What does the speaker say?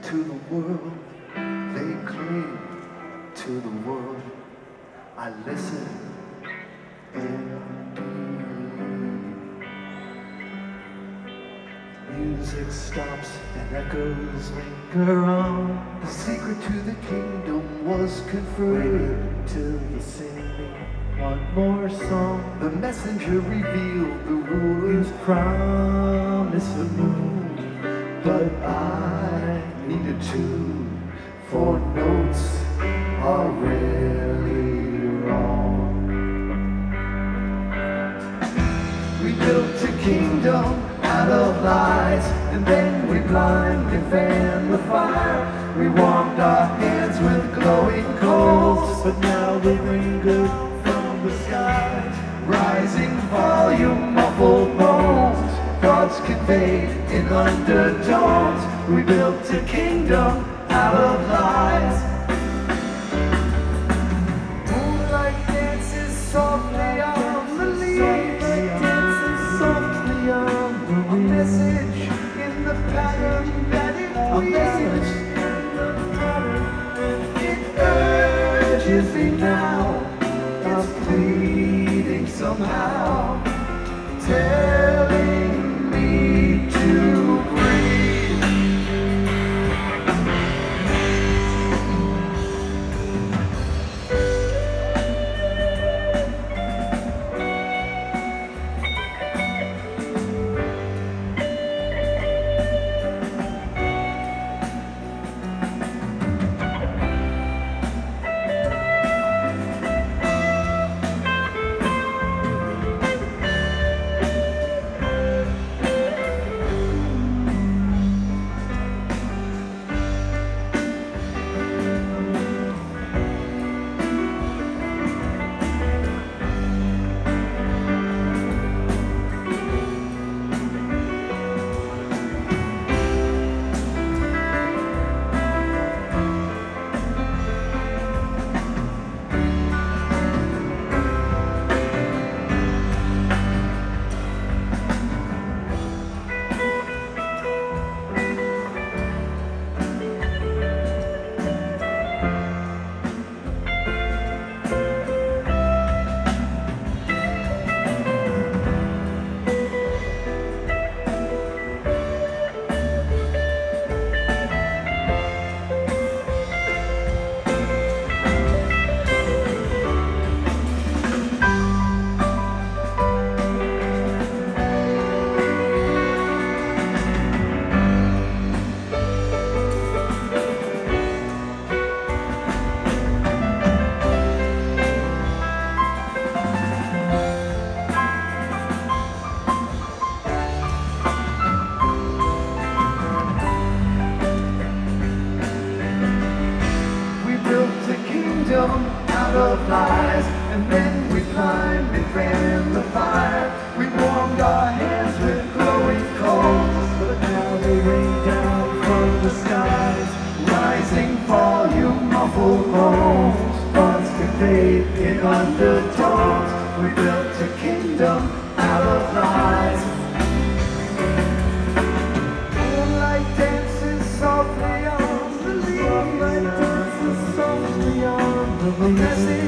to the world, they cling to the world. I listen and believe. Music stops and echoes linger on. The secret to the kingdom was conferred. Till you sing me one more song. The messenger revealed the ruler's promise the moon, but I needed two, for notes are rarely wrong. We built a kingdom out of lies, and then we blindly fanned the fire. We warmed our hands with glowing coals, but now they linger from the skies. Rising volume, muffled moans, thoughts conveyed in undertones. We built a kingdom out of lies. Moonlight dances softly on the leaves. Dances softly on the leaves. A message in the pattern that it weaves. It urges me now. It's pleading somehow, telling me to breathe. Out of lies, and then we climbed and ran the fire. We warmed our hands with glowing coals, but now they rain down from the skies. Rising volume, muffled moans, thoughts conveyed in undertones. We built a kingdom out of lies. Moonlight dances softly on the leaves. Moonlight dances softly on the message